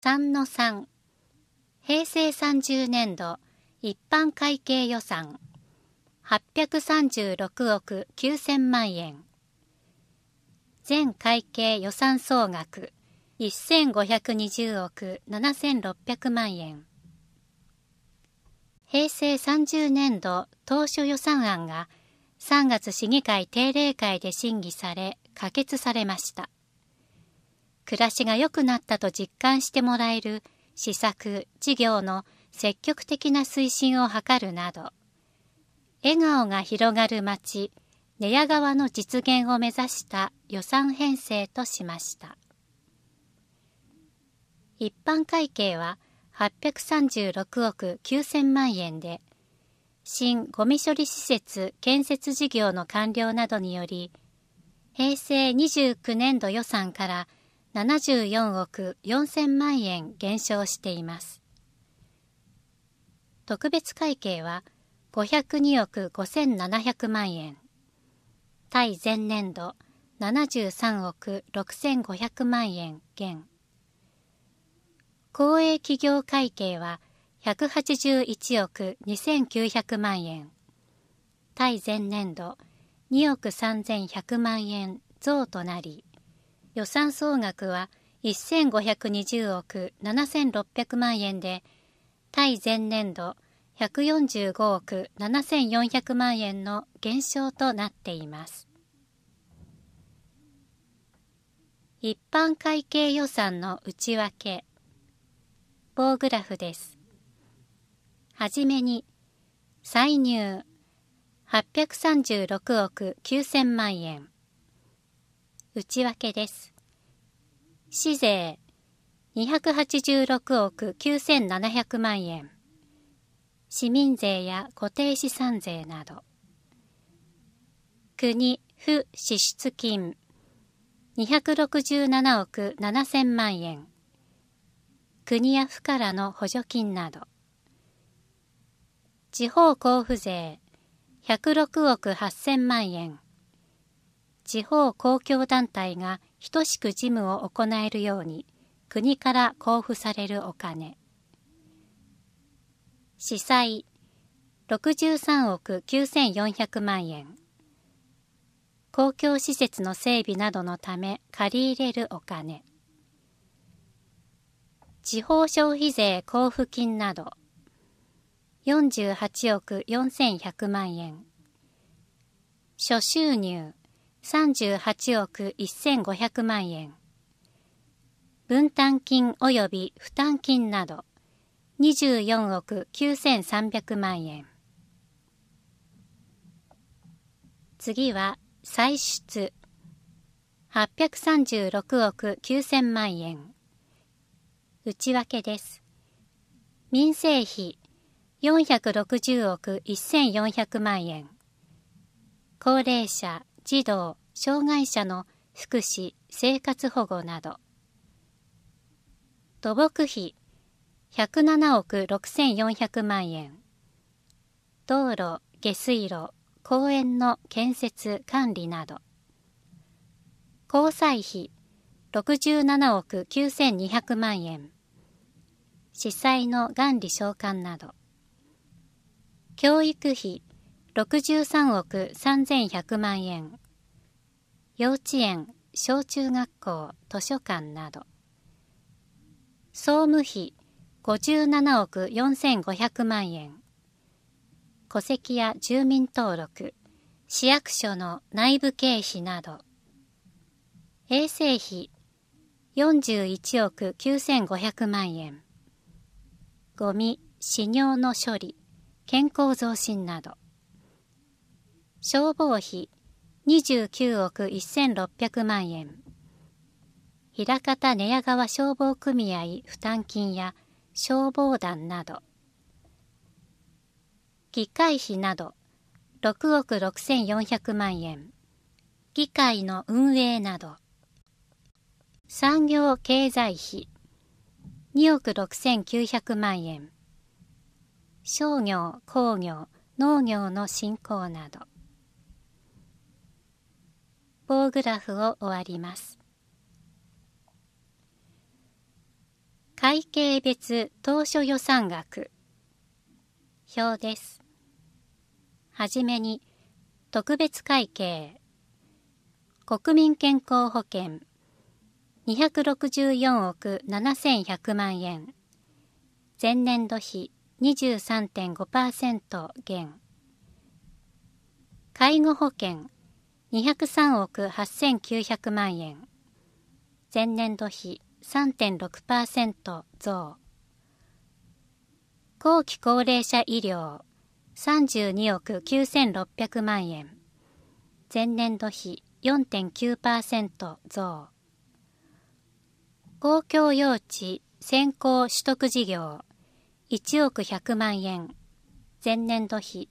3-3 平成30年度一般会計予算836億9000万円。全会計予算総額1520億7600万円。平成30年度当初予算案が3月市議会定例会で審議され可決されました。暮らしが良くなったと実感してもらえる施策・事業の積極的な推進を図るなど、笑顔が広がる街、寝屋川の実現を目指した予算編成としました。一般会計は836億9000万円で、新ゴミ処理施設建設事業の完了などにより、平成29年度予算から74億4000万円減少しています。特別会計は502億5700万円。対前年度73億6500万円減。公営企業会計は181億2900万円。対前年度2億3100万円増となり、予算総額は1520億7600万円で、対前年度145億7400万円の減少となっています。一般会計予算の内訳。棒グラフです。はじめに、歳入836億9000万円。内訳です。市税286億9700万円。市民税や固定資産税など。国・府支出金267億7000万円。国や府からの補助金など。地方交付税106億8000万円。地方公共団体が等しく事務を行えるように国から交付されるお金。司祭63億9400万円。公共施設の整備などのため借り入れるお金。地方消費税交付金など48億4100万円。諸収入38億1500万円。分担金及び負担金など24億9300万円。次は歳出836億9000万円。内訳です。民生費460億1400万円。高齢者、児童、障害者の福祉・生活保護など。土木費107億6400万円。道路、下水路、公園の建設・管理など。交際費67億9200万円。司祭の元利償還など。教育費63億3100万円。幼稚園、小中学校、図書館など。総務費57億4500万円。戸籍や住民登録、市役所の内部経費など。衛生費41億9500万円。ゴミ、死尿の処理、健康増進など。消防費29億1600万円。枚方寝屋川消防組合負担金や消防団など。議会費など6億6400万円。議会の運営など。産業経済費2億6900万円。商業、工業、農業の振興など。棒グラフを終わります。 会計別当初予算額。表です。はじめに、特別会計。国民健康保険。264億7100万円。前年度比 23.5% 減。介護保険。203億8900万円。前年度比 3.6% 増。後期高齢者医療32億9600万円。前年度比 4.9% 増。公共用地先行取得事業1億100万円。前年度比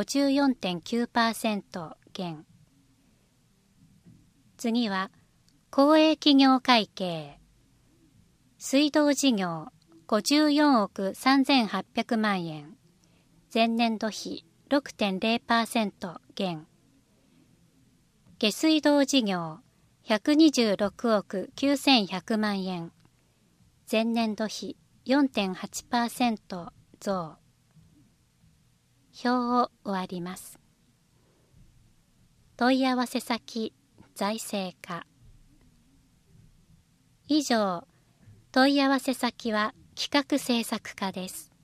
54.9% 減。次は公営企業会計。水道事業54億3800万円。前年度比 6.0% 減。下水道事業126億9100万円。前年度比 4.8% 増。表を終わります。問い合わせ先、財政課。以上、問い合わせ先は企画政策課です。